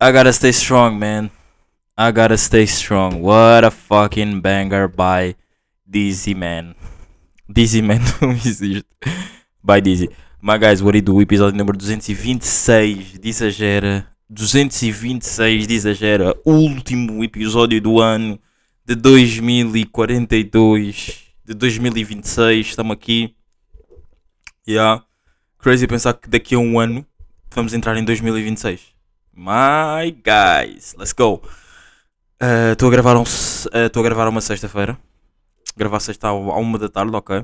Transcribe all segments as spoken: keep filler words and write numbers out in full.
I gotta stay strong, man. I gotta stay strong. What a fucking banger by Dizzy Man. Dizzy Man não existe. By Dizzy. My guys, what do you do? Episódio número duzentos e vinte e seis de Exagera. duzentos e vinte e seis de Exagera. Último episódio do ano de dois mil e quarenta e dois. De dois mil e vinte e seis. Estamos aqui. Yeah. Crazy pensar que daqui a um ano vamos entrar em dois mil e vinte e seis. My guys, let's go. Estou uh, a gravar um, estou uh, a gravar uma sexta-feira. Gravar sexta à uma da tarde, ok.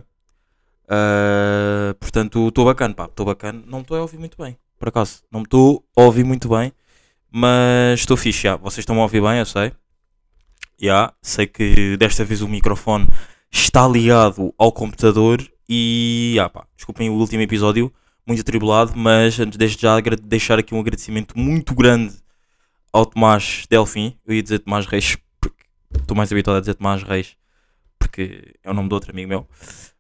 Uh, portanto, estou bacana, pá. Estou bacana. Não me estou a ouvir muito bem, por acaso. Não me estou a ouvir muito bem. Mas estou fixe, já. Vocês estão a ouvir bem, eu sei. Já. Sei que desta vez o microfone está ligado ao computador. E, ah, pá, desculpem o último episódio. Muito atribulado, mas antes desde já deixar aqui um agradecimento muito grande ao Tomás Delfim. Eu ia dizer Tomás Reis, porque estou mais habituado a dizer Tomás Reis, porque é o nome de outro amigo meu.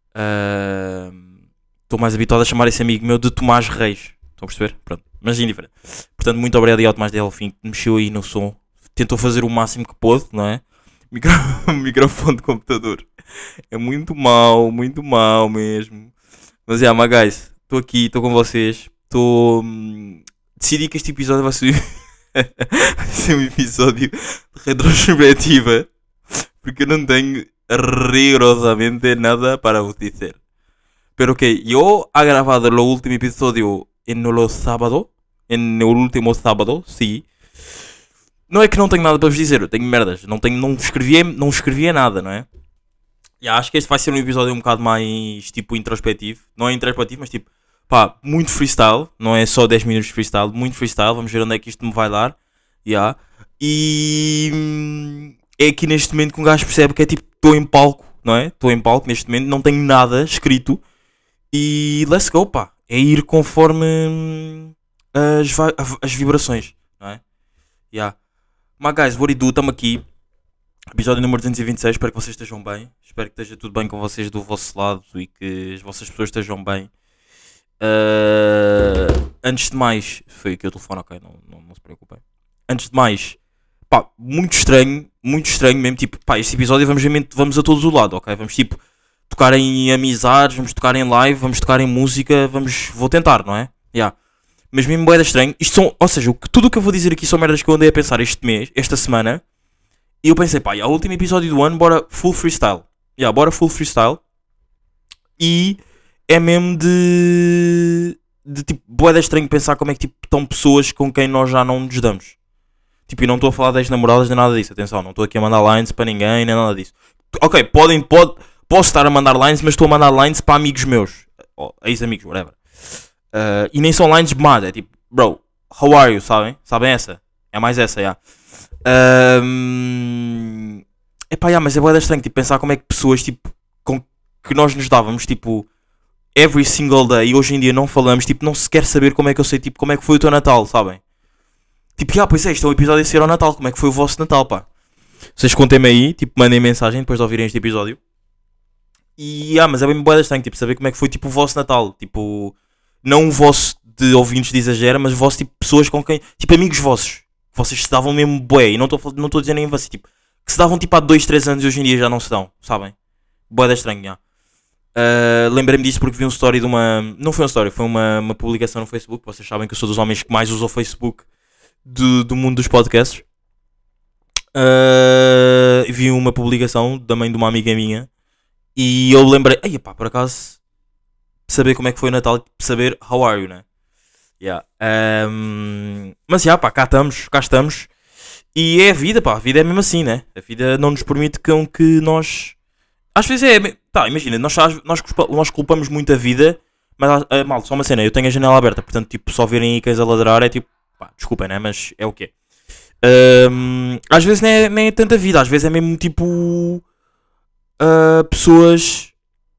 Estou uh, mais habituado a chamar esse amigo meu de Tomás Reis. Estão a perceber? Pronto, mas indiferente. Portanto, muito obrigado ao Tomás Delfim, que mexeu aí no som. Tentou fazer o máximo que pôde, não é? Micro... microfone de computador. É muito mau, muito mau mesmo. Mas, yeah, my guys, estou aqui, estou com vocês. Estou... Hum, decidi que este episódio vai ser... vai ser um episódio de retrospectiva. Porque eu não tenho rigorosamente nada para vos dizer. Pero que yo he grabado el último episodio en el sábado. En el último sábado, sim. Não é que não tenho nada para vos dizer, eu tenho merdas. Não, tenho, não, escrevia, não escrevia nada, não é? E acho que este vai ser um episódio um bocado mais, tipo, introspectivo. Não é introspectivo, mas tipo, pá, muito freestyle. Não é só dez minutos de freestyle, muito freestyle. Vamos ver onde é que isto me vai dar. Yeah. E é aqui neste momento que um gajo percebe que é tipo, estou em palco, não é? Estou em palco neste momento, não tenho nada escrito. E let's go, pá. É ir conforme as, as vibrações, não é? Yeah. My guys, what do you do? Estamos aqui. Episódio número duzentos e vinte e seis, espero que vocês estejam bem. Espero que esteja tudo bem com vocês do vosso lado e que as vossas pessoas estejam bem. Uh, antes de mais, foi aqui o telefone, ok, não, não, não se preocupem. Antes de mais, pá, muito estranho, muito estranho mesmo, tipo, pá, este episódio vamos, vamos a todos o lado, ok? Vamos tipo, tocar em amizades, vamos tocar em live, vamos tocar em música, vamos, vou tentar, não é? Yeah. Mas mesmo boeda estranho, isto são, ou seja, tudo o que eu vou dizer aqui são merdas que eu andei a pensar este mês, esta semana. E eu pensei, pá, é o último episódio do ano, bora full freestyle. Yeah, bora full freestyle. E é mesmo de... de tipo, boeda estranho pensar como é que tipo, estão pessoas com quem nós já não nos damos. Tipo, e não estou a falar das namoradas nem nada disso. Atenção, não estou aqui a mandar lines para ninguém, nem nada disso. Ok, podem, pode, posso estar a mandar lines, mas estou a mandar lines para amigos meus. Ou ex-amigos, whatever. Uh, e nem são lines mad, é tipo, bro, how are you, sabem? Sabem essa? É mais essa, já. Yeah. Um, epá, yeah, mas é bué estranho, tipo, pensar como é que pessoas, tipo, com que nós nos dávamos, tipo, every single day, e hoje em dia não falamos, tipo, não se quer saber como é que eu sei, tipo, como é que foi o teu Natal, sabem? Tipo, já, yeah, pois é, isto é um episódio a ser ao Natal, como é que foi o vosso Natal, pá? Vocês contem-me aí, tipo, mandem mensagem depois de ouvirem este episódio. E, ah, mas é bem bué estranho, tipo, saber como é que foi, tipo, o vosso Natal, tipo... Não o vosso de ouvintes de Exagera, mas o vosso tipo pessoas com quem... Tipo amigos vossos. Vocês se davam mesmo bué. E não estou não a dizer nem você. Tipo, que se davam tipo há dois, três anos e hoje em dia já não se dão. Sabem? Bué da estranho, já. Uh, lembrei-me disso porque vi um story de uma... Não foi uma story, foi uma, uma publicação no Facebook. Vocês sabem que eu sou dos homens que mais usam o Facebook do, do mundo dos podcasts. Uh, vi uma publicação também de uma amiga minha. E eu lembrei... Ai, pá, por acaso... saber como é que foi o Natal e saber how are you, né? Yeah. Um, mas já, yeah, pá, cá estamos, cá estamos. E é a vida, pá, a vida é mesmo assim, né? A vida não nos permite com que nós... Às vezes é... Tá, imagina, nós, nós, nós culpamos muito a vida, mas, uh, mal, só uma cena, eu tenho a janela aberta, portanto, tipo, só verem aí cães a ladrar é tipo... Pá, desculpem, né? Mas é o quê? Um, às vezes nem é, nem é tanta vida, às vezes é mesmo tipo... Uh, pessoas...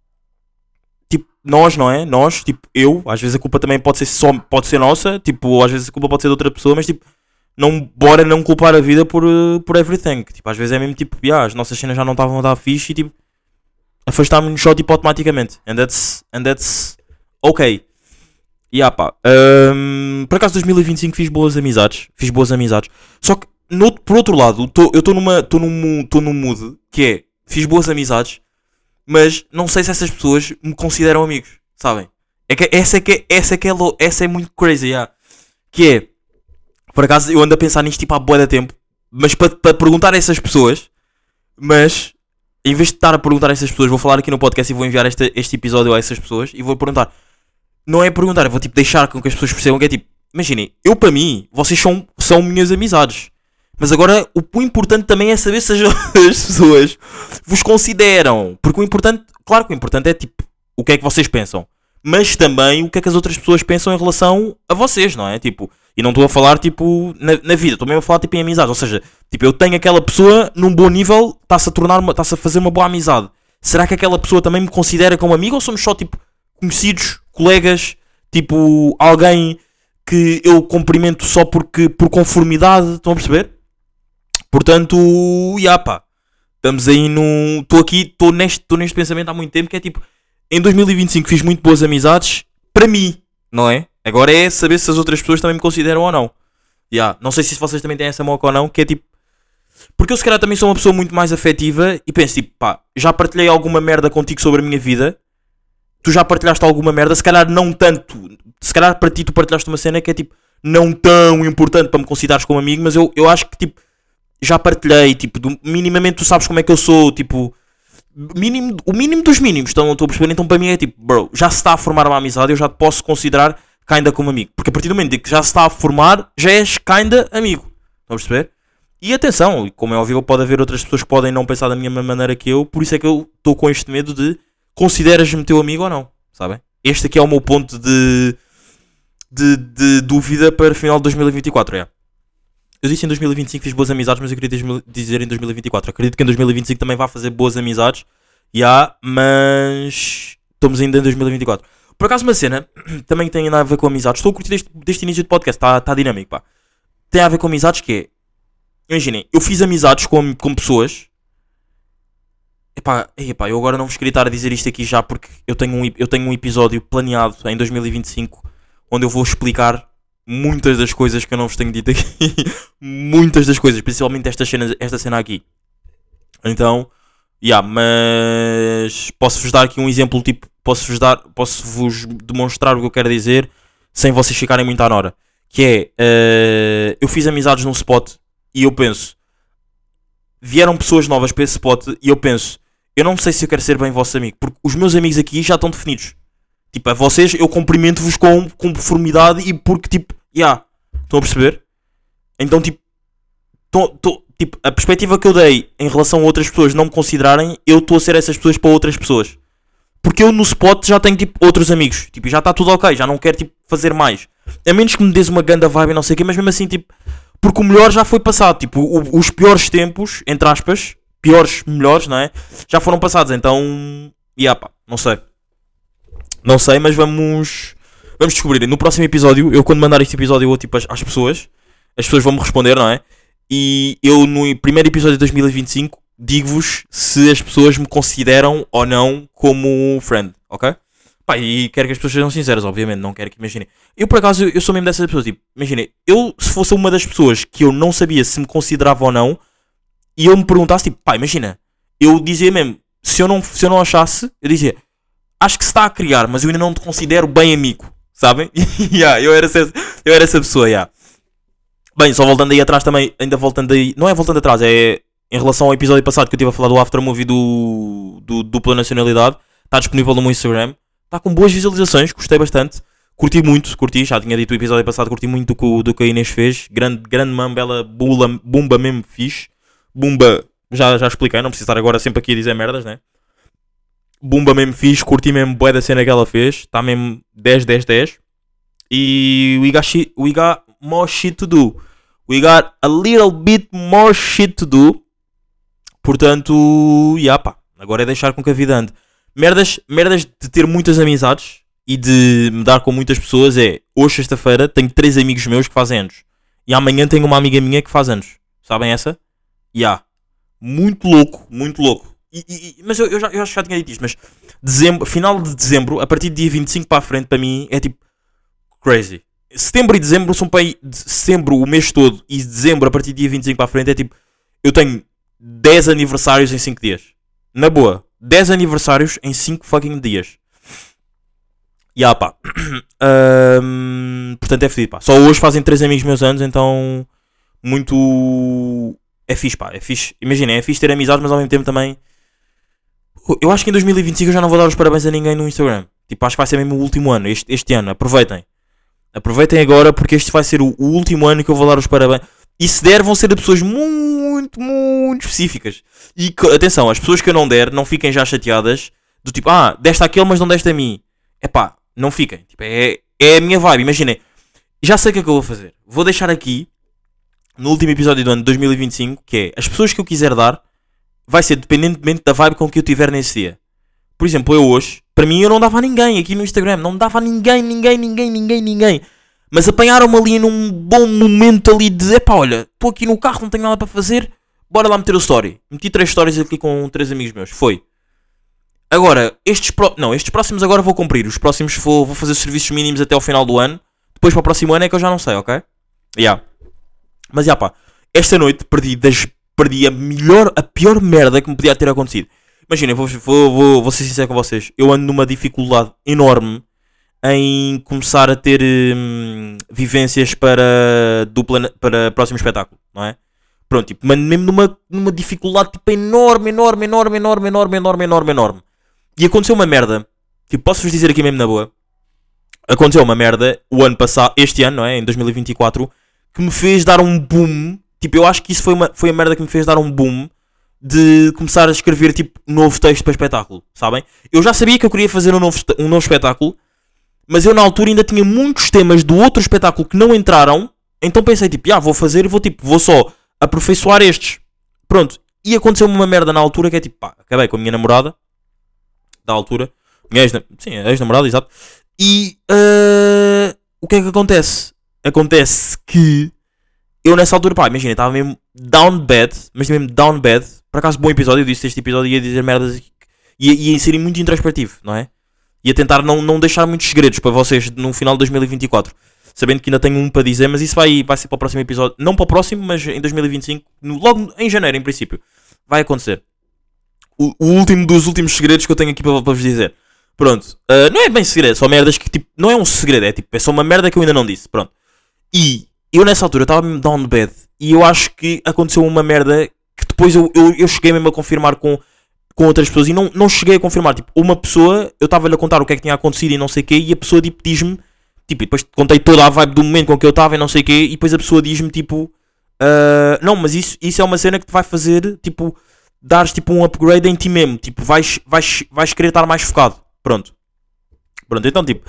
Nós, não é? Nós, tipo, eu, às vezes a culpa também pode ser só, pode ser nossa, tipo, às vezes a culpa pode ser de outra pessoa, mas tipo, não, bora não culpar a vida por, uh, por everything, tipo, às vezes é mesmo tipo, yeah, as nossas cenas já não estavam a dar fixe e tipo, afastámos-nos só tipo automaticamente, and that's, and that's ok. E ah pá, hum, por acaso dois mil e vinte e cinco fiz boas amizades. Fiz boas amizades. Só que, no, por outro lado, tô, eu estou numa. Estou num, tô num mood que é. Fiz boas amizades, mas não sei se essas pessoas me consideram amigos. Sabem? É que essa é que é, essa é, que é, lo- essa é muito crazy, yeah. Que é. Por acaso eu ando a pensar nisto tipo há bué de tempo. Mas para pa perguntar a essas pessoas. Mas. Em vez de estar a perguntar a essas pessoas, vou falar aqui no podcast e vou enviar este, este episódio a essas pessoas. E vou perguntar. Não é perguntar, eu vou tipo deixar com que as pessoas percebam que é tipo. Imaginem, eu para mim, vocês são, são minhas amizades. Mas agora o, o importante também é saber se as, as pessoas vos consideram. Porque o importante, claro que o importante é tipo o que é que vocês pensam. Mas também o que é que as outras pessoas pensam em relação a vocês, não é? Tipo, e não estou a falar tipo na, na vida, estou mesmo a falar tipo em amizades. Ou seja, tipo, eu tenho aquela pessoa num bom nível, está-se a tornar, uma- está-se a fazer uma boa amizade. Será que aquela pessoa também me considera como amigo ou somos só tipo conhecidos, colegas, tipo alguém que eu cumprimento só porque por conformidade, estão a perceber? Portanto, já pá, estamos aí no. Estou aqui, estou neste, estou neste pensamento há muito tempo que é tipo, em dois mil e vinte e cinco fiz muito boas amizades para mim, não é? Agora é saber se as outras pessoas também me consideram ou não. Já, não sei se vocês também têm essa moca ou não, que é tipo. Porque eu se calhar também sou uma pessoa muito mais afetiva e penso tipo, pá, já partilhei alguma merda contigo sobre a minha vida. Tu já partilhaste alguma merda, se calhar não tanto. Se calhar para ti tu partilhaste uma cena que é tipo, não tão importante para me considerares como amigo, mas eu, eu acho que tipo, já partilhei, tipo, do, minimamente tu sabes como é que eu sou, tipo, mínimo, o mínimo dos mínimos, estão, estou a perceber, então para mim é tipo, bro, já se está a formar uma amizade, eu já te posso considerar kinda como amigo, porque a partir do momento em que já se está a formar, já és kinda amigo, estão a perceber? E atenção, como é óbvio, pode haver outras pessoas que podem não pensar da mesma maneira que eu, por isso é que eu estou com este medo de consideras-me teu amigo ou não, sabem? Este aqui é o meu ponto de, de, de dúvida para o final de dois mil e vinte e quatro, é. Eu disse em dois mil e vinte e cinco fiz boas amizades, mas eu queria dizer em dois mil e vinte e quatro. Acredito que em dois mil e vinte e cinco também vai fazer boas amizades, já, yeah, mas estamos ainda em dois mil e vinte e quatro. Por acaso uma cena, também tem nada a ver com amizades. Estou a curtir deste, deste início de podcast, está tá dinâmico, pá. Tem a ver com amizades que é, imaginem, eu fiz amizades com, com pessoas. Epá, epá, eu agora não vos queria estar a dizer isto aqui já porque eu tenho um, eu tenho um episódio planeado em dois mil e vinte e cinco onde eu vou explicar muitas das coisas que eu não vos tenho dito aqui. Muitas das coisas, principalmente esta cena, esta cena aqui. Então, yeah, mas posso-vos dar aqui um exemplo, tipo, posso-vos dar, posso-vos demonstrar o que eu quero dizer sem vocês ficarem muito à nora. Que é, eh, eu fiz amizades num spot e eu penso, vieram pessoas novas para esse spot e eu penso, eu não sei se eu quero ser bem vosso amigo, porque os meus amigos aqui já estão definidos. Tipo, a vocês eu cumprimento-vos com conformidade e porque, tipo, já, yeah, estão a perceber? Então, tipo, tô, tô, tipo, a perspectiva que eu dei em relação a outras pessoas não me considerarem, eu estou a ser essas pessoas para outras pessoas. Porque eu no spot já tenho, tipo, outros amigos. Tipo, já está tudo ok, já não quero, tipo, fazer mais. A menos que me des uma ganda vibe e não sei o quê, mas mesmo assim, tipo, porque o melhor já foi passado. Tipo, o, os piores tempos, entre aspas, piores, melhores, não é? Já foram passados, então, e yeah, pá, não sei. Não sei, mas vamos vamos descobrir. No próximo episódio, eu quando mandar este episódio eu, tipo, às, às pessoas, as pessoas vão me responder, não é? E eu no primeiro episódio de dois mil e vinte e cinco digo-vos se as pessoas me consideram ou não como friend, ok? Pá, e quero que as pessoas sejam sinceras, obviamente, não quero que imaginem. Eu por acaso, eu sou mesmo dessas pessoas, tipo, imaginem, eu se fosse uma das pessoas que eu não sabia se me considerava ou não, e eu me perguntasse, tipo, pá, imagina, eu dizia mesmo, se eu não, se eu não achasse, eu dizia, acho que se está a criar, mas eu ainda não te considero bem amigo, sabem? yeah, eu, era essa, eu era essa pessoa, yeah. Bem, só voltando aí atrás também, ainda voltando aí, não é voltando atrás, é em relação ao episódio passado que eu estive a falar do aftermovie do, do dupla nacionalidade, está disponível no meu Instagram, está com boas visualizações, gostei bastante, curti muito, curti, já tinha dito o episódio passado, curti muito do que, do que a Inês fez, grande, grande mãe, bela bula, bumba mesmo fixe, bumba, já, já expliquei, não preciso estar agora sempre aqui a dizer merdas, né? Bumba mesmo fixe, curti mesmo bué da cena que ela fez, está mesmo dez, dez, dez. E we got, shit, we got more shit to do. We got a little bit more shit to do. Portanto, yeah, pá, agora é deixar com que a vida ande. Merdas, merdas de ter muitas amizades e de me dar com muitas pessoas é, hoje sexta-feira tenho três amigos meus que fazem anos. E amanhã tenho uma amiga minha que faz anos. Sabem essa? Yeah. Muito louco, muito louco. E, e, mas eu, eu, já, eu acho que já tinha dito isto, mas dezembro, final de dezembro, a partir do dia vinte e cinco para a frente, para mim, é tipo crazy. Setembro e dezembro são para aí, de setembro o mês todo e dezembro a partir do dia vinte e cinco para a frente é tipo, eu tenho dez aniversários em cinco dias. Na boa, dez aniversários em cinco fucking dias. E ah pá, um, portanto é fedido pá. Só hoje fazem três amigos meus anos, então muito... É fixe pá, é fixe. Imagina, é fixe ter amizades, mas ao mesmo tempo também... Eu acho que em dois mil e vinte e cinco eu já não vou dar os parabéns a ninguém no Instagram. Tipo, acho que vai ser mesmo o último ano, este, este ano. Aproveitem. Aproveitem agora porque este vai ser o, o último ano que eu vou dar os parabéns. E se der, vão ser de pessoas muito, muito específicas. E atenção, as pessoas que eu não der, não fiquem já chateadas. Do tipo, ah, deste àquele, mas não deste a mim. É pá, não fiquem. Tipo, é, é a minha vibe. Imaginem. Já sei o que é que eu vou fazer. Vou deixar aqui, no último episódio do ano de dois mil e vinte e cinco, que é as pessoas que eu quiser dar, vai ser dependentemente da vibe com que eu tiver nesse dia. Por exemplo, eu hoje, para mim eu não dava a ninguém aqui no Instagram. Não dava a ninguém, ninguém, ninguém, ninguém, ninguém. Mas apanharam-me ali num bom momento ali de... Epá, olha, estou aqui no carro, não tenho nada para fazer. Bora lá meter o story. Meti três stories aqui com três amigos meus. Foi. Agora, estes, pro... não, estes próximos agora vou cumprir. Os próximos vou, vou fazer serviços mínimos até ao final do ano. Depois para o próximo ano é que eu já não sei, ok? Yeah. Mas já pá, esta noite perdi das... Perdi a melhor, a pior merda que me podia ter acontecido. Imagina, vou, vou, vou, vou ser sincero com vocês. Eu ando numa dificuldade enorme em começar a ter hum, vivências para, dupla, para próximo espetáculo, não é? Pronto, tipo, mano, mesmo numa, numa dificuldade tipo, enorme, enorme, enorme, enorme, enorme, enorme, enorme, enorme. E aconteceu uma merda, tipo, posso-vos dizer aqui mesmo na boa. Aconteceu uma merda o ano passado, este ano, não é? Em dois mil e vinte e quatro, que me fez dar um boom. Tipo, eu acho que isso foi, uma, foi a merda que me fez dar um boom de começar a escrever, tipo, novo texto para espetáculo, sabem? Eu já sabia que eu queria fazer um novo, um novo espetáculo, mas eu na altura ainda tinha muitos temas do outro espetáculo que não entraram, então pensei, tipo, ah, vou fazer e vou, tipo, vou só aperfeiçoar estes. Pronto. E aconteceu-me uma merda na altura que é, tipo, pá, acabei com a minha namorada, da altura, minha ex, sim, ex-namorada, exato, e, uh, o que é que acontece? Acontece que eu nessa altura, pá, imagina, estava mesmo down bad, mas mesmo down bad. Por acaso, bom episódio, eu disse este episódio, ia dizer merdas, ia, ia ser muito introspectivo, não é? Ia tentar não, não deixar muitos segredos para vocês no final de dois mil e vinte e quatro. Sabendo que ainda tenho um para dizer, mas isso vai, vai ser para o próximo episódio. Não para o próximo, mas em dois mil e vinte e cinco, no, logo em janeiro, em princípio, vai acontecer. O, o último dos últimos segredos que eu tenho aqui para, para vos dizer. Pronto, uh, não é bem segredo, só merdas que, tipo, não é um segredo, é tipo, é só uma merda que eu ainda não disse, pronto. E eu nessa altura estava mesmo down bad e eu acho que aconteceu uma merda que depois eu, eu, eu cheguei mesmo a confirmar com, com outras pessoas e não, não cheguei a confirmar. Tipo, uma pessoa, eu estava-lhe a contar o que é que tinha acontecido e não sei o quê, e a pessoa tipo, diz-me, tipo, e depois contei toda a vibe do momento com que eu estava e não sei o quê, e depois a pessoa diz-me tipo, uh, não, mas isso, isso é uma cena que te vai fazer, tipo, dares tipo um upgrade em ti mesmo, tipo, vais, vais, vais querer estar mais focado. Pronto. Pronto, então tipo,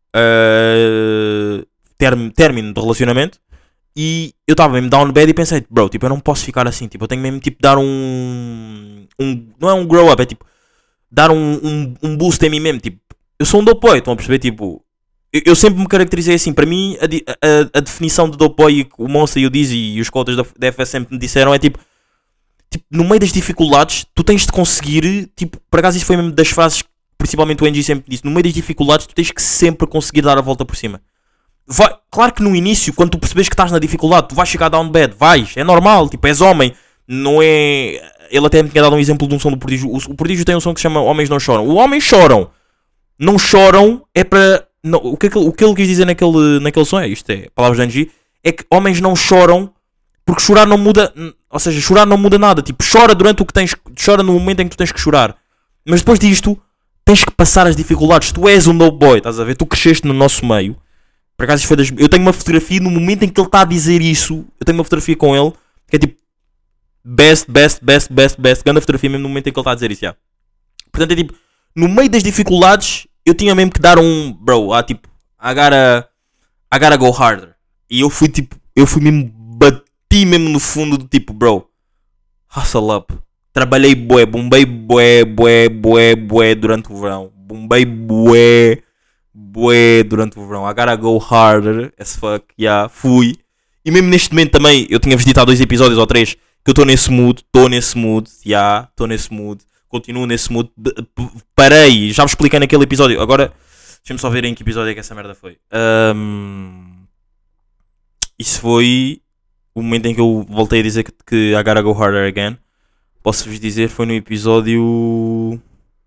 uh, term, término de relacionamento. E eu estava mesmo down bad e pensei, bro, tipo, eu não posso ficar assim, tipo, eu tenho mesmo, tipo, dar um... um não é um grow up, é tipo, dar um, um, um boost em mim mesmo, tipo, eu sou um dope boy, estão a perceber, tipo, eu, eu sempre me caracterizei assim, para mim, a, a, a definição de dope boy, o Monster e o Dizzy e os cotas da, da F S sempre me disseram, é tipo, tipo, no meio das dificuldades, tu tens de conseguir, tipo, por acaso isso foi mesmo das frases, principalmente o Angie sempre disse, no meio das dificuldades, tu tens que sempre conseguir dar a volta por cima. Vai, claro que no início, quando tu percebes que estás na dificuldade, tu vais chegar down bad, vais, é normal, tipo, és homem, não é... Ele até me tinha dado um exemplo de um som do Prodígio, o, o Prodígio tem um som que se chama Homens Não Choram. Os homens choram, não choram, é para... Não, o, que, o que ele quis dizer naquele, naquele som, é isto, é palavras de Angie, é que homens não choram, porque chorar não muda, ou seja, chorar não muda nada, tipo, chora durante o que tens, chora no momento em que tu tens que chorar, mas depois disto, tens que passar as dificuldades, tu és um dope boy, estás a ver, tu cresceste no nosso meio. Por acaso isso foi das... Eu tenho uma fotografia no momento em que ele está a dizer isso. Eu tenho uma fotografia com ele que é tipo best, best, best, best, best. Grande fotografia mesmo no momento em que ele está a dizer isso. Já. Portanto é tipo, no meio das dificuldades, eu tinha mesmo que dar um bro, ah, tipo, I gotta, I gotta go harder. E eu fui tipo, eu fui mesmo, bati mesmo no fundo do tipo, bro, hustle up. Trabalhei bué, bombei bué, bué, bué, bué durante o verão. Bombei bué. Bué durante o verão, I gotta go harder as fuck, yeah, fui. E mesmo neste momento também, eu tinha-vos dito há dois episódios ou três que eu estou nesse mood, estou nesse mood, yeah, estou nesse mood, continuo nesse mood. Parei, já vos expliquei naquele episódio, agora Deixa-me só ver em que episódio é que essa merda foi. Um, isso foi o momento em que eu voltei a dizer que, que I gotta go harder again. Posso-vos dizer, foi no episódio...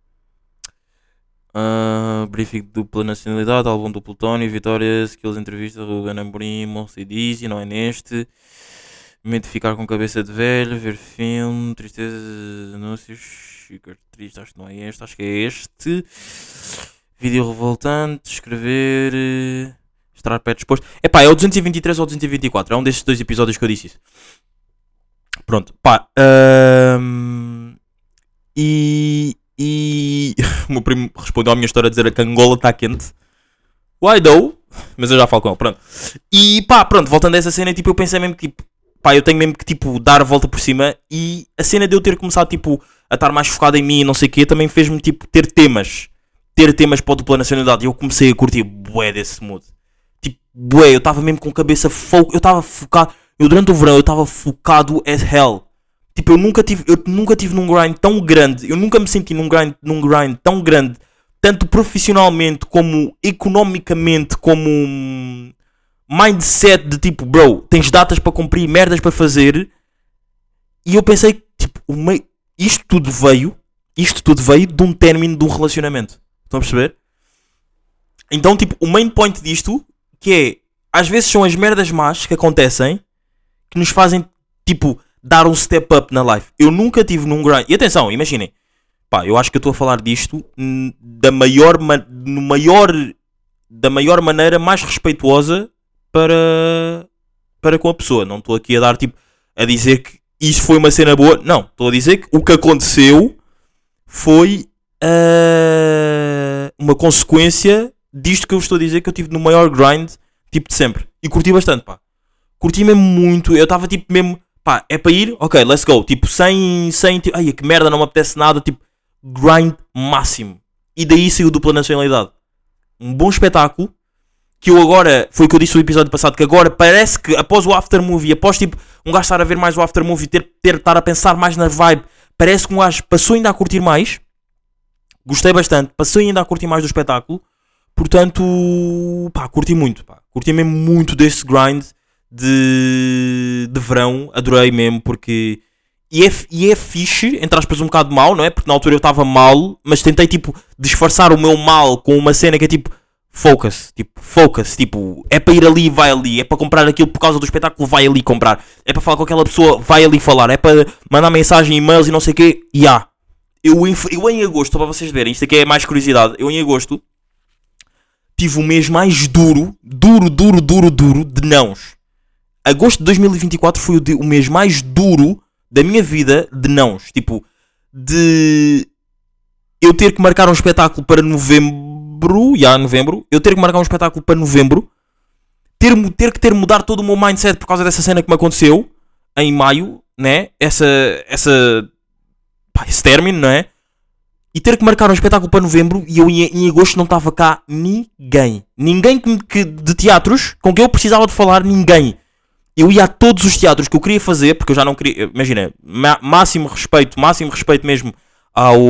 Uh, briefing dupla nacionalidade, álbum do Plutónio, Vitória, skills, entrevista, Ruben Amorim, Monster Dizzy, não é neste. Momento de ficar com cabeça de velho, ver filme, tristeza, anúncios, ficar triste, acho que não é este, acho que é este. Vídeo revoltante, escrever, estar pé disposto. Epá, é o duzentos e vinte e três ou duzentos e vinte e quatro, é um desses dois episódios que eu disse isso. Pronto, pá. Um, e... E o meu primo respondeu à minha história a dizer que Angola está quente. Why though? Mas eu já falo com ele, pronto. E pá, pronto, voltando a essa cena, tipo, eu pensei mesmo que, tipo, pá, eu tenho mesmo que, tipo, dar a volta por cima. E a cena de eu ter começado, tipo, a estar mais focado em mim e não sei o quê, também fez-me, tipo, ter temas. Ter temas para a dupla nacionalidade. E eu comecei a curtir bué desse mood. Tipo, bué, eu estava mesmo com cabeça fo... Eu estava focado... Eu durante o verão, eu estava focado as hell. Tipo, eu nunca tive, eu nunca tive num grind tão grande, eu nunca me senti num grind, num grind tão grande, tanto profissionalmente como economicamente, como um mindset de tipo, bro, tens datas para cumprir, merdas para fazer. E eu pensei, tipo, o meio, isto tudo veio, isto tudo veio de um término de um relacionamento. Estão a perceber? Então, tipo, o main point disto, que é, às vezes são as merdas más que acontecem, que nos fazem, tipo, dar um step up na life. Eu nunca tive num grind. E atenção, imaginem. Pá, eu acho que eu estou a falar disto da maior, no maior, da maior maneira mais respeituosa para, para com a pessoa. Não estou aqui a dar tipo, a dizer que isso foi uma cena boa. Não, estou a dizer que o que aconteceu foi uh, uma consequência disto que eu estou a dizer, que eu tive no maior grind tipo de sempre. E curti bastante, pá. Curti mesmo muito. Eu estava tipo mesmo, pá, é para ir? Ok, let's go. Tipo, sem, sem, tipo, ai, que merda, não me apetece nada. Tipo, grind máximo. E daí saiu dupla nacionalidade. Um bom espetáculo. Que eu agora, foi o que eu disse no episódio passado, que agora parece que após o after movie, após tipo, um gajo estar a ver mais o after movie, ter, ter, estar a pensar mais na vibe, parece que um gajo passou ainda a curtir mais. Gostei bastante. Passou ainda a curtir mais do espetáculo. Portanto, pá, curti muito. Pá. Curti mesmo muito desse grind de, de verão, adorei mesmo, porque e é, e é fixe, entre aspas um bocado mal, não é? Porque na altura eu estava mal, mas tentei tipo disfarçar o meu mal com uma cena que é tipo focus, tipo focus, tipo é para ir ali, vai ali, é para comprar aquilo por causa do espetáculo, vai ali comprar, é para falar com aquela pessoa, vai ali falar, é para mandar mensagem, e-mails e não sei o quê, e yeah. eu, eu em agosto, para vocês verem, isto aqui é mais curiosidade, eu em agosto tive o mês mais duro, duro, duro, duro, duro de nãos. Agosto de dois mil e vinte e quatro foi o, de, o mês mais duro da minha vida de nãos. Tipo, de eu ter que marcar um espetáculo para novembro. Já, novembro. Eu ter que marcar um espetáculo para novembro. Ter, ter que ter mudar todo o meu mindset por causa dessa cena que me aconteceu em maio, né? Essa, essa, pá, esse término, não é? E ter que marcar um espetáculo para novembro e eu em, em agosto não estava cá ninguém. Ninguém que, que, de teatros com quem eu precisava de falar, ninguém. Eu ia a todos os teatros que eu queria fazer, porque eu já não queria... Imagina, máximo respeito, máximo respeito mesmo ao...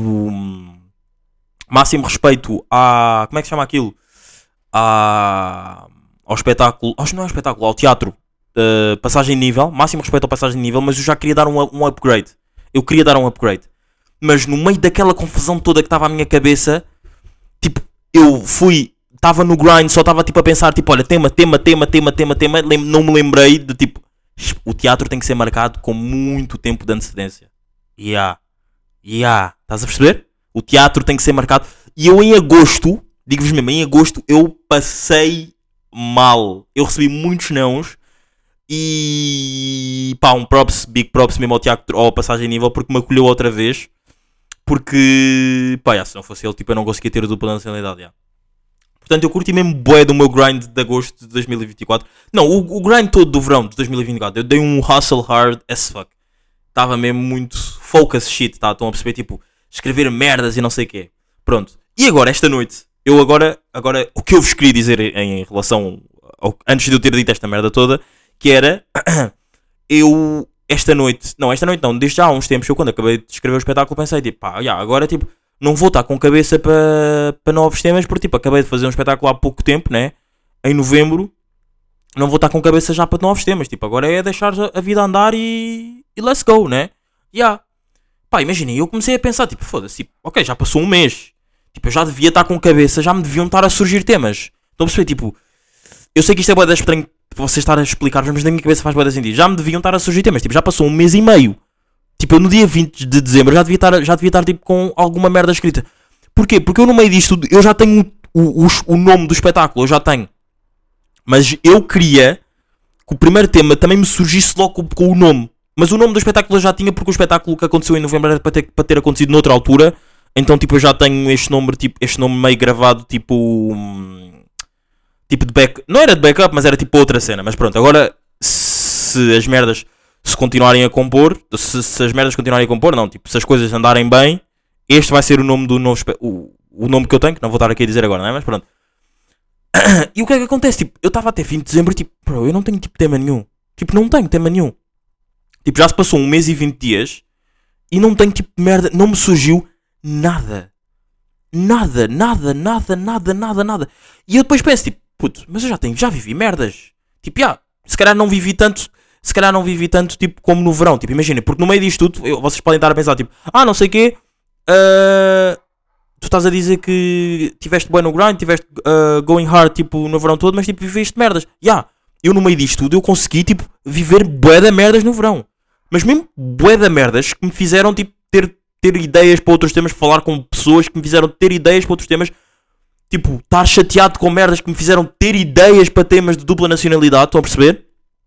Máximo respeito a... Como é que se chama aquilo? A, ao espetáculo... Acho que não é um espetáculo, ao teatro. Uh, passagem de nível. Máximo respeito ao passagem de nível, mas eu já queria dar um, um upgrade. Eu queria dar um upgrade. Mas no meio daquela confusão toda que estava à minha cabeça, tipo, eu fui... Estava no grind, só estava tipo a pensar, tipo, olha, tema, tema, tema, tema, tema, tema. Lem- não me lembrei de tipo, o teatro tem que ser marcado com muito tempo de antecedência. Ya, yeah. Ya, yeah. Estás a perceber? O teatro tem que ser marcado. E eu em agosto, digo-vos mesmo, em agosto eu passei mal. Eu recebi muitos nãos. E pá, um props, big props mesmo ao teatro, ou a passagem de nível, porque me acolheu outra vez. Porque, pá, yeah, se não fosse ele, tipo, eu não conseguia ter a dupla nacionalidade, yeah. Portanto, eu curti mesmo bué do meu grind de agosto de dois mil e vinte e quatro. Não, o, o grind todo do verão de dois mil e vinte e quatro. Eu dei um hustle hard as fuck. Estava mesmo muito focus shit, tá? Estão a perceber, tipo, escrever merdas e não sei o quê. Pronto. E agora, esta noite, eu agora, agora, o que eu vos queria dizer em relação, ao, antes de eu ter dito esta merda toda, que era, eu, esta noite, não, esta noite não, desde já há uns tempos, eu quando acabei de escrever o espetáculo pensei, tipo, pá, yeah, agora, tipo, não vou estar com cabeça para para novos temas, porque tipo, acabei de fazer um espetáculo há pouco tempo, né? Em novembro, não vou estar com cabeça já para novos temas. Tipo, agora é deixar a vida andar e, e let's go, né? Yeah. Pá, imaginem, eu comecei a pensar, tipo, foda-se, tipo, ok, já passou um mês. Tipo, eu já devia estar com cabeça, já me deviam estar a surgir temas. Estão a perceber, tipo, eu sei que isto é bué da estranho para vocês estarem a explicar, mas na minha cabeça faz bué da sentido. Já me deviam estar a surgir temas, tipo, já passou um mês e meio. Tipo, eu no dia vinte de dezembro já devia estar, já devia estar tipo, com alguma merda escrita. Porquê? Porque eu no meio disto tudo, eu já tenho o, o, o nome do espetáculo, eu já tenho. Mas eu queria que o primeiro tema também me surgisse logo com, com o nome. Mas o nome do espetáculo eu já tinha, porque o espetáculo que aconteceu em novembro era para ter, para ter acontecido noutra altura. Então, tipo, eu já tenho este nome, tipo, este nome meio gravado, tipo... Hum, tipo de back... Não era de backup, mas era tipo outra cena. Mas pronto, agora, se as merdas se continuarem a compor... Se, se as merdas continuarem a compor, não. Tipo, se as coisas andarem bem, este vai ser o nome do novo... Espe... O, o nome que eu tenho, que não vou estar aqui a dizer agora, não é? Mas pronto. E o que é que acontece? Tipo, eu estava até fim de dezembro, tipo, bro, eu não tenho tipo tema nenhum. Tipo, não tenho tema nenhum. Tipo, já se passou um mês e vinte dias e não tenho tipo merda, não me surgiu nada. Nada, nada, nada, nada, nada, nada. E eu depois penso, tipo, puto, mas eu já tenho, já vivi merdas. Tipo, já, se calhar não vivi tanto, se calhar não vivi tanto, tipo, como no verão. Tipo, imaginem, porque no meio disto tudo, eu, vocês podem estar a pensar, tipo, ah, não sei o quê, uh, tu estás a dizer que tiveste bem no grind, tiveste uh, going hard, tipo, no verão todo, mas, tipo, viveste merdas. Já, yeah, eu no meio disto tudo, eu consegui, tipo, viver bué de merdas no verão. Mas mesmo bué de merdas que me fizeram, tipo, ter, ter ideias para outros temas, falar com pessoas que me fizeram ter ideias para outros temas. Tipo, estar chateado com merdas que me fizeram ter ideias para temas de dupla nacionalidade, estão a perceber?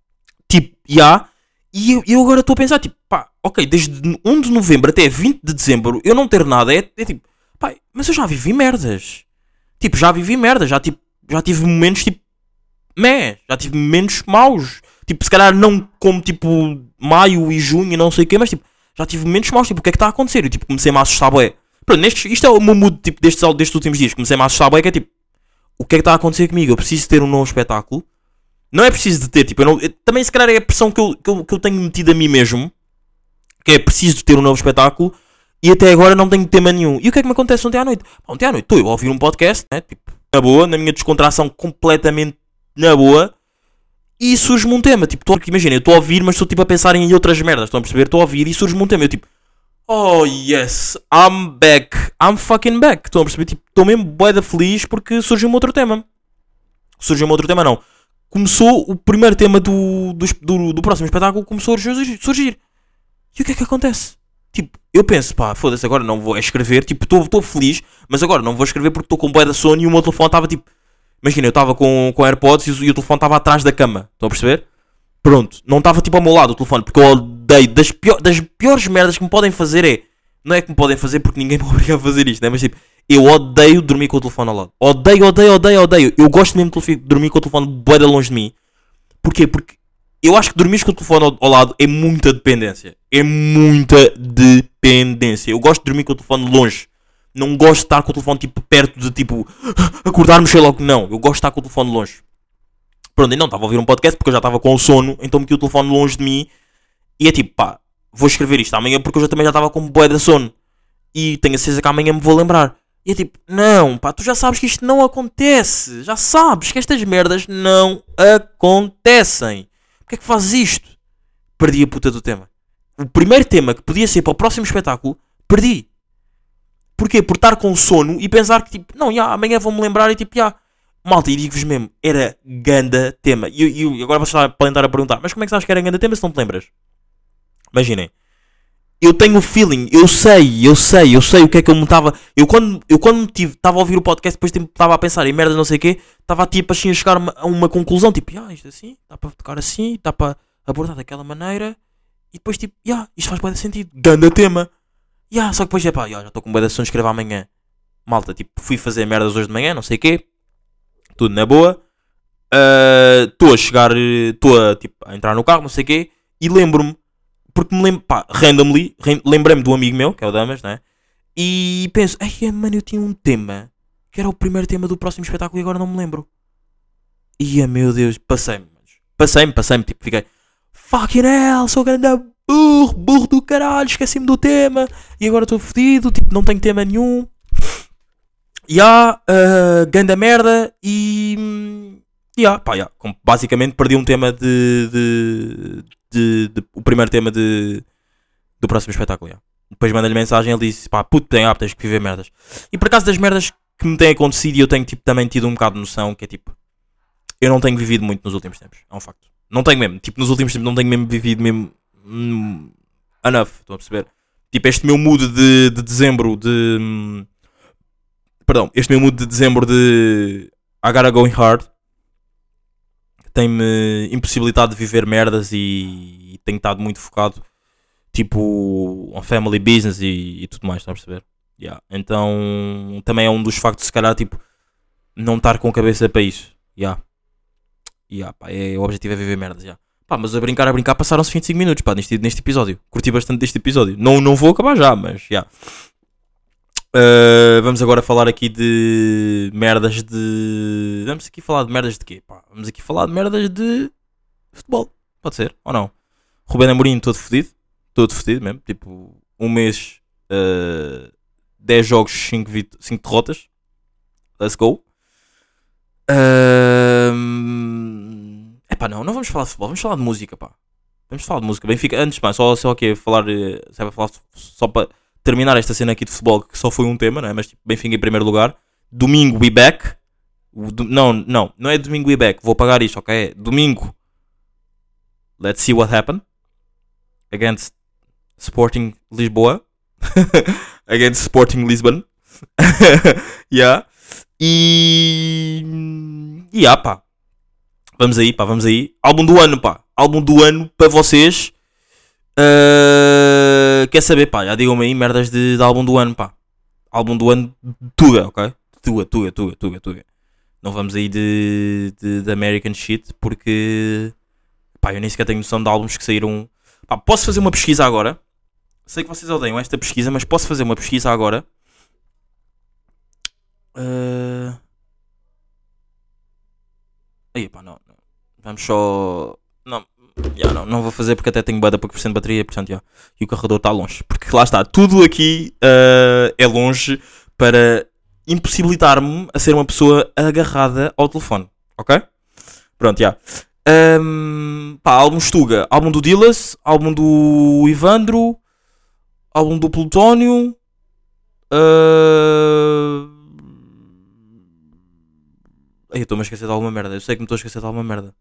Tipo, já. Yeah. E eu, eu agora estou a pensar, tipo, pá, ok, desde um de novembro até vinte de dezembro, eu não ter nada, é, é tipo, pá, mas eu já vivi merdas. Tipo, já vivi merdas, já, tipo, já tive momentos, tipo, meh, já tive momentos maus. Tipo, se calhar não como, tipo, maio e junho e não sei o quê, mas, tipo, já tive momentos maus, tipo, o que é que está a acontecer? Eu, tipo, comecei-me a assustar, bué. Pronto, nestes, isto é o meu mood, tipo, destes, destes últimos dias, comecei-me a assustar, bué, que é, tipo, o que é que está a acontecer comigo? Eu preciso ter um novo espetáculo. Não é preciso de ter, tipo, eu não, eu, também se calhar é a pressão que eu, que, eu, que eu tenho metido a mim mesmo, que é preciso de ter um novo espetáculo, e até agora não tenho tema nenhum. E o que é que me acontece ontem à noite? Ontem à noite estou eu a ouvir um podcast, né, tipo, na boa, na minha descontração completamente na boa, e surge-me um tema, tipo, tô, imagina, eu estou a ouvir, mas estou tipo a pensar em outras merdas, estão a perceber? Estou a ouvir e surge-me um tema, eu tipo, oh yes, I'm back, I'm fucking back, estão a perceber? Tipo, estou mesmo bué da feliz porque surgiu-me outro tema. Surgiu-me outro tema, não. Começou o primeiro tema do, do, do, do próximo espetáculo, começou a surgir. E o que é que acontece? Tipo, eu penso, pá, foda-se, agora não vou escrever, tipo, estou feliz, mas agora não vou escrever porque estou com bué da sono e o meu telefone estava tipo, imagina, eu estava com, com AirPods e o, e o telefone estava atrás da cama. Estão a perceber? Pronto. Não estava tipo ao meu lado o telefone. Porque eu odeio. Das, pior, das piores merdas que me podem fazer é... Não é que me podem fazer porque ninguém me obriga a fazer isto, né? Mas tipo... Eu odeio dormir com o telefone ao lado. Odeio, odeio, odeio, odeio. Eu gosto mesmo de dormir com o telefone bué de longe de mim. Porquê? Porque... Eu acho que dormir com o telefone ao, ao lado é muita dependência. É muita dependência. Eu gosto de dormir com o telefone longe. Não gosto de estar com o telefone tipo perto de tipo acordar-me sei logo. Não, eu gosto de estar com o telefone longe. Pronto, e não estava a ouvir um podcast porque eu já estava com sono, então meti o telefone longe de mim. E é tipo, pá, vou escrever isto amanhã porque eu já também já estava com bué de sono. E tenho a certeza que amanhã me vou lembrar. E é tipo, não, pá, tu já sabes que isto não acontece. Já sabes que estas merdas não acontecem. Porquê é que fazes isto? Perdi a puta do tema. O primeiro tema que podia ser para o próximo espetáculo, perdi. Porquê? Por estar com sono e pensar que tipo, não, já, amanhã vou-me lembrar e tipo, já. Malta, e digo-vos mesmo, era ganda tema. E, e, e agora vocês podem estar a perguntar, mas como é que sabes que era ganda tema se não te lembras? Imaginem. Eu tenho o feeling, eu sei, eu sei, eu sei o que é que eu me estava... Eu quando, eu quando estava a ouvir o podcast, depois estava a pensar em merda não sei o quê, estava tipo assim a chegar a uma conclusão, tipo, ah, isto assim, dá para tocar assim, dá para abordar daquela maneira, e depois tipo, ah, isto faz bem sentido, ganda tema. Yeah, só que depois é pá, yeah, já estou com bué de ação de escrever amanhã. Malta, tipo, fui fazer merdas hoje de manhã, não sei o quê. Tudo na boa. Estou uh, a chegar, estou a, tipo, a entrar no carro, não sei o quê. E lembro-me, porque me lembro, pá, randomly, lembrei-me do amigo meu, que é o Damas, né? E penso, ai mano, eu tinha um tema, que era o primeiro tema do próximo espetáculo e agora não me lembro. Ia, meu Deus, passei-me. Passei-me, passei-me, tipo, fiquei, fucking hell, sou grande burro, burro do caralho, esqueci-me do tema e agora estou fodido, tipo, não tenho tema nenhum. E há, uh, ganda merda e. Yeah, pá, yeah. Basicamente perdi um tema de. de, de, de o primeiro tema de, do próximo espetáculo. Yeah. Depois mandei-lhe mensagem e ele disse: pá, puto, tem, ah, tens que viver merdas. E por acaso das merdas que me têm acontecido, e eu tenho tipo, também tido um bocado de noção que é tipo. Eu não tenho vivido muito nos últimos tempos. É um facto. Não tenho mesmo. Tipo, nos últimos tempos não tenho mesmo vivido mesmo. Hum, enough. Estão a perceber? Tipo, este meu mood de, de dezembro de. Hum, perdão, este meu mood de dezembro de I gotta going hard tem-me impossibilitado de viver merdas e, e tenho estado muito focado tipo on family business e, e tudo mais, estão a perceber? Yeah. Então também é um dos factos, se calhar, tipo, não estar com a cabeça para isso. Yeah. Yeah, pá, é, o objetivo é viver merdas. Yeah. Pá, mas a brincar, a brincar passaram-se vinte e cinco minutos, pá, neste, neste episódio. Curti bastante deste episódio. Não, não vou acabar já, mas já. Yeah. Uh, vamos agora falar aqui de merdas de. Vamos aqui falar de merdas de quê? Pá, vamos aqui falar de merdas de futebol. Pode ser, ou não? Rubén Amorim todo fodido. Todo fodido mesmo. Tipo, um mês, uh, dez jogos, cinco derrotas. Let's go. É uh... pá, não, não vamos falar de futebol, vamos falar de música, pá. Vamos falar de música. Benfica, antes, pá, só, só aqui falar, sabe, falar só para terminar esta cena aqui de futebol, que só foi um tema, não é? Mas tipo, Benfica em primeiro lugar. Domingo, we back. Do... Não, não, não é domingo, we back. Vou pagar isto, ok? É domingo. Let's see what happened. Against Sporting Lisboa. Against Sporting Lisbon. Yeah. E... E yeah, pá. Vamos aí, pá, vamos aí. Álbum do ano, pá. Álbum do ano para vocês. Uh, quer saber, pá, já digam-me aí merdas de, de álbum do ano, pá. Álbum do ano Tuga, ok? Tuga, Tuga, Tuga, Tuga, Tuga. Não vamos aí de, de, de American shit, porque, pá, eu nem sequer tenho noção de álbuns que saíram. Pá, posso fazer uma pesquisa agora. Sei que vocês odeiam esta pesquisa, mas posso fazer uma pesquisa agora. Uh... Aí, pá, não, não. Vamos só... Não. Yeah, não, não vou fazer porque até tenho bué da pouco por cento de bateria, portanto, yeah. E o carregador está longe, porque lá está, tudo aqui uh, é longe para impossibilitar-me a ser uma pessoa agarrada ao telefone, ok? Pronto, já. Yeah. Um, pá, álbum Stuga, álbum do Dillas, álbum do Ivandro, álbum do Plutónio, uh... Ai, eu estou-me a esquecer de alguma merda, eu sei que me estou a esquecer de alguma merda.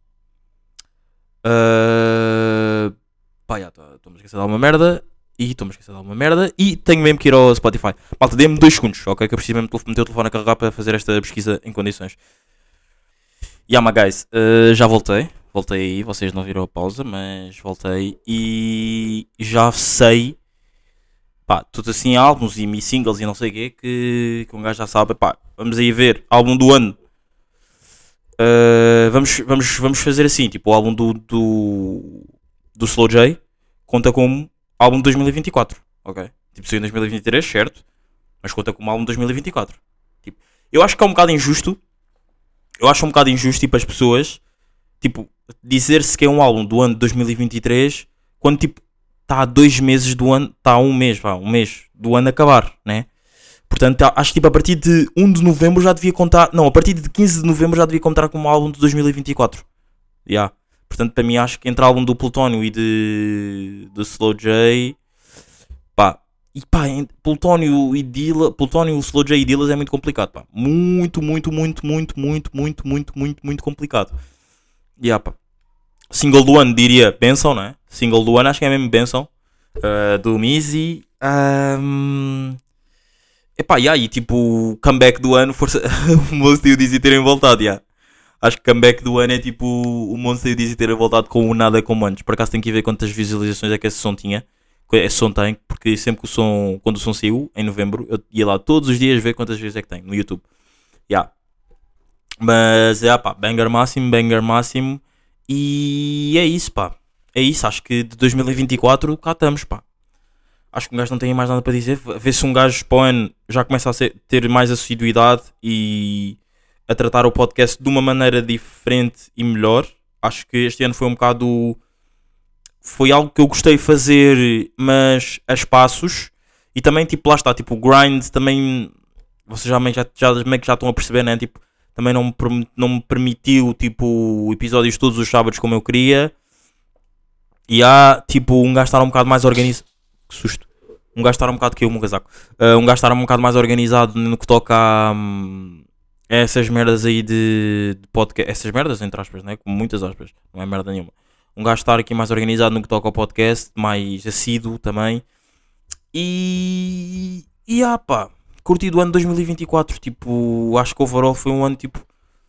Uh... Pá, já, estou-me a esquecer de alguma merda. E estou-me a esquecer de alguma merda. E tenho mesmo que ir ao Spotify. Malta, dê-me dois segundos, ok? Que eu preciso mesmo meter o telefone a carregar para fazer esta pesquisa em condições. Yama, guys, uh, já voltei. Voltei aí, vocês não viram a pausa, mas voltei. E já sei, pá, tudo assim, álbuns e me singles e não sei o quê, que, que um gajo já sabe. Pá, vamos aí ver, álbum do ano. Uh, vamos, vamos, vamos fazer assim, tipo, o álbum do, do, do Slow J conta como álbum de dois mil e vinte e quatro, ok? Tipo, saiu em dois mil e vinte e três, certo? Mas conta como álbum de dois mil e vinte e quatro. Tipo, eu acho que é um bocado injusto. Eu acho um bocado injusto, tipo, as pessoas, tipo, dizer-se que é um álbum do ano de dois mil e vinte e três quando, tipo, está a dois meses do ano, está a um mês, vá, um mês do ano a acabar, né? Portanto, acho que tipo, a partir de um de novembro já devia contar. Não, a partir de quinze de novembro já devia contar como álbum de dois mil e vinte e quatro. Yeah. Portanto, para mim, acho que entre álbum do Plutónio e de. do Slow J. Pá. E pá, Plutónio e Dillas. Plutónio, Slow J e Dillas é muito complicado, pá. Muito, muito, muito, muito, muito, muito, muito, muito, muito complicado. Yeah, pá. Single do ano, diria Benção, não é? Single do ano, acho que é mesmo Benção. Uh, do Mizzy. Um... Epá, yeah, e tipo, comeback do ano, força, o Monster e o Dizzy terem voltado, yeah. Acho que comeback do ano é tipo o Monster e o Dizzy terem voltado com o nada como antes. Por acaso tenho que ver quantas visualizações é que esse som tinha. Esse som tem, porque sempre que o som, quando o som saiu, em novembro, eu ia lá todos os dias ver quantas vezes é que tem no YouTube. Yeah. Mas, é yeah, pá, banger máximo, banger máximo. E é isso, pá. É isso, acho que de dois mil e vinte e quatro cá estamos, pá. Acho que um gajo não tem mais nada para dizer. Vê se um gajo para o ano já começa a ser, ter mais assiduidade e a tratar o podcast de uma maneira diferente e melhor. Acho que este ano foi um bocado foi algo que eu gostei de fazer, mas a espaços. E também, tipo, lá está, tipo, o grind também, vocês já, meio- já, já, meio que já estão a perceber, né? Tipo, também não me, permi- não me permitiu, tipo, episódios todos os sábados como eu queria. E há, tipo, um gajo estar um bocado mais organizado. Que susto. Um gajo estar um bocado que eu, um casaco. Uh, um gajo estar um bocado mais organizado no que toca a, hum, a essas merdas aí de, de podcast. Essas merdas, entre aspas, né? Com muitas aspas. Não é merda nenhuma. Um gajo estar aqui mais organizado no que toca ao podcast, mais assíduo também. E. E ah pá, curti do ano dois mil e vinte e quatro. Tipo, acho que overall foi um ano tipo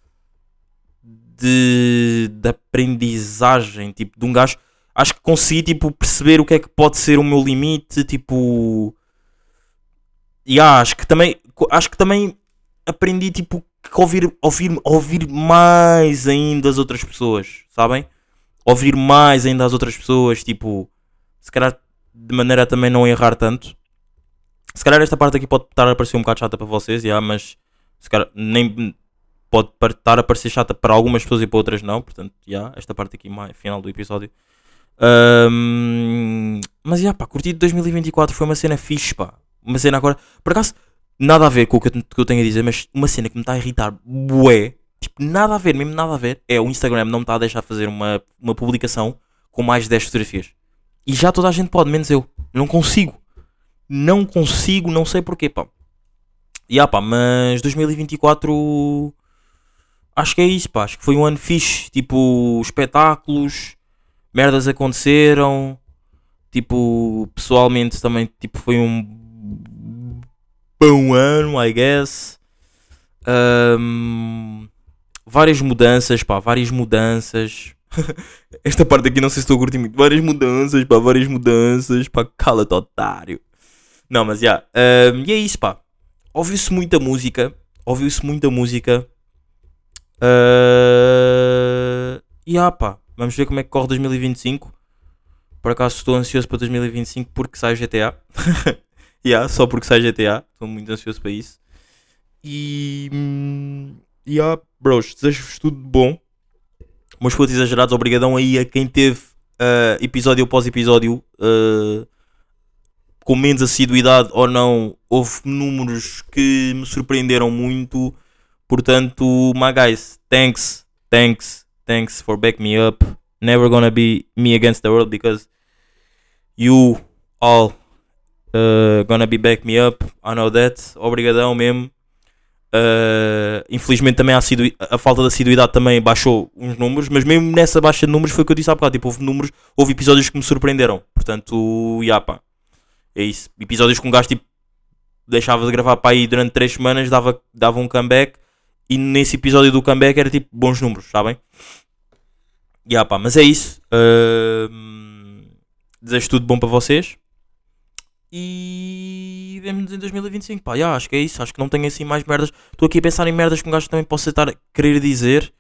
de, de aprendizagem. Tipo, de um gajo. Acho que consegui tipo, perceber o que é que pode ser o meu limite. Tipo. E ah, acho que também. Acho que também aprendi tipo que ouvir, ouvir, ouvir mais ainda as outras pessoas, sabem? Ouvir mais ainda as outras pessoas, tipo, se calhar de maneira a também não errar tanto. Se calhar esta parte aqui pode estar a parecer um bocado chata para vocês, yeah, mas se calhar nem pode estar a parecer chata para algumas pessoas e para outras não. Portanto, yeah, esta parte aqui, mais, final do episódio. Um, mas yeah, pá, curti de dois mil e vinte e quatro, foi uma cena fixe, pá. Uma cena agora, por acaso, nada a ver com o que eu, que eu tenho a dizer, mas uma cena que me está a irritar, bué, tipo, nada a ver, mesmo nada a ver, é o Instagram não me está a deixar fazer uma, uma publicação com mais de dez fotografias. E já toda a gente pode, menos eu. Não consigo. Não consigo, não sei porquê, pá. E ah, pá, mas dois mil e vinte e quatro acho que é isso, pá. Acho que foi um ano fixe. Tipo, espetáculos, merdas aconteceram. Tipo, pessoalmente também tipo, foi um bom ano, I guess. Um, várias mudanças, pá, várias mudanças. Esta parte aqui não sei se estou a curtir muito. Várias mudanças, pá, várias mudanças. Pá, cala-te, otário. Não, mas já. Yeah, um, e é isso, pá. Ouviu-se muita música. Ouviu-se muita música. Uh, e ah, pá. Vamos ver como é que corre dois mil e vinte e cinco. Por acaso estou ansioso para dois mil e vinte e cinco porque sai G T A. yeah, só porque sai G T A. Estou muito ansioso para isso. E. E yeah, bros, desejo-vos tudo de bom. Meus putos exagerados, obrigadão aí a quem teve uh, episódio após episódio. Uh, com menos assiduidade ou não, houve números que me surpreenderam muito. Portanto, my guys, thanks, thanks, thanks for backing me up. Never gonna be me against the world because you all uh, gonna be back me up. I know that. Obrigadão mesmo. Uh, infelizmente também a, assidu- a falta de assiduidade também baixou uns números, mas mesmo nessa baixa de números foi o que eu disse há bocado. Tipo, houve números, houve episódios que me surpreenderam. Portanto, já pá. É isso. Episódios que um gajo tipo, deixava de gravar para aí durante três semanas, dava, dava um comeback. E nesse episódio do comeback era tipo bons números, sabem? Yeah, pá, mas é isso. Uh, desejo tudo bom para vocês. E vemo-nos em dois mil e vinte e cinco. Pá, yeah, acho que é isso. Acho que não tenho assim mais merdas. Estou aqui a pensar em merdas que um gajo também possa estar a querer dizer.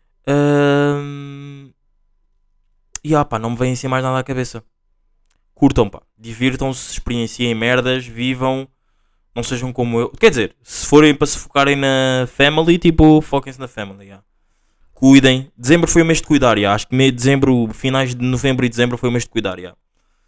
Uh, e yeah, pá, não me vem assim mais nada à cabeça. Curtam, pá, divirtam-se, experienciem merdas, vivam, não sejam como eu. Quer dizer, se forem para se focarem na family, tipo, foquem-se na family, yeah. Cuidem. Dezembro foi o mês de cuidar, yeah. Acho que meio de dezembro, finais de novembro e dezembro foi o mês de cuidar, yeah.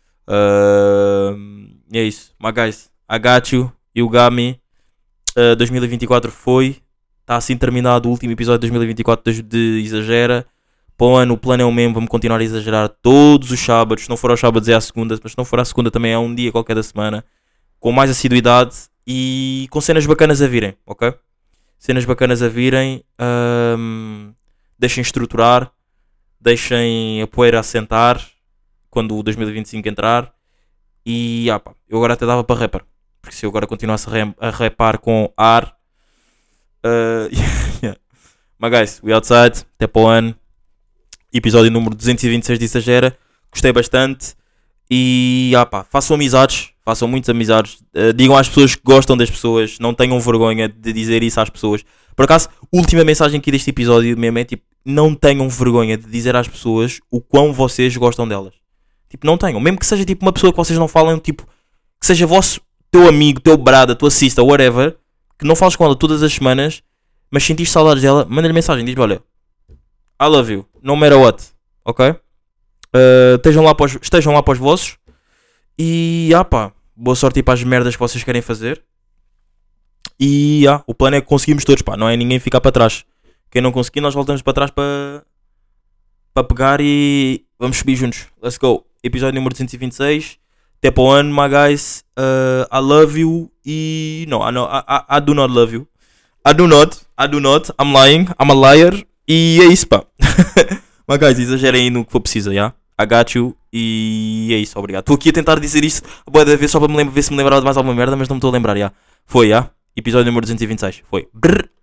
Uh, é isso, my guys, I got you, you got me. Uh, dois mil e vinte e quatro foi, está assim terminado o último episódio de dois mil e vinte e quatro de, de Exagera. Para o ano, o plano é o mesmo, vamos continuar a exagerar todos os sábados. Se não for aos sábados é à segunda, mas se não for à segunda também é um dia qualquer da semana. Com mais assiduidade e com cenas bacanas a virem, ok? Cenas bacanas a virem. Um, deixem estruturar, deixem a poeira assentar quando o dois mil e vinte e cinco entrar. E ah, pá, eu agora até dava para rapper. Porque se eu agora continuasse a, rap, a rapar com ar. Uh, yeah. My guys, we outside. Até para o ano. Episódio número duzentos e vinte e seis de Exagera. Gostei bastante. E ah pá, façam amizades. Façam muitas amizades. Uh, digam às pessoas que gostam das pessoas. Não tenham vergonha de dizer isso às pessoas. Por acaso, última mensagem aqui deste episódio mesmo é tipo: não tenham vergonha de dizer às pessoas o quão vocês gostam delas. Tipo, não tenham. Mesmo que seja tipo uma pessoa que vocês não falam, tipo, que seja vosso, teu amigo, teu brada, tua sister, whatever, que não fales com ela todas as semanas, mas sentiste saudades dela, manda-lhe mensagem, diz-lhe: olha, I love you, no matter what, ok? Uh, estejam, lá para os, estejam lá para os vossos. E ah pá, boa sorte aí para as merdas que vocês querem fazer. E ah, o plano é que conseguimos todos, pá, não é ninguém ficar para trás. Quem não conseguir, nós voltamos para trás para, para pegar e vamos subir juntos. Let's go. Episódio número duzentos e vinte e seis. Até para o ano, my guys. Uh, I love you. E. No, I, know, I, I, I do not love you. I do not. I do not. I'm lying. I'm a liar. E é isso, pá. My guys, exagerem aí no que for preciso, já? Yeah? I got you. E é isso, obrigado. Estou aqui a tentar dizer isto boa da vez só para me lembrar, ver se me lembrava de mais alguma merda, mas não me estou a lembrar, já. Yeah. Foi, já. Yeah? Episódio número duzentos e vinte e seis. Foi. Brrr.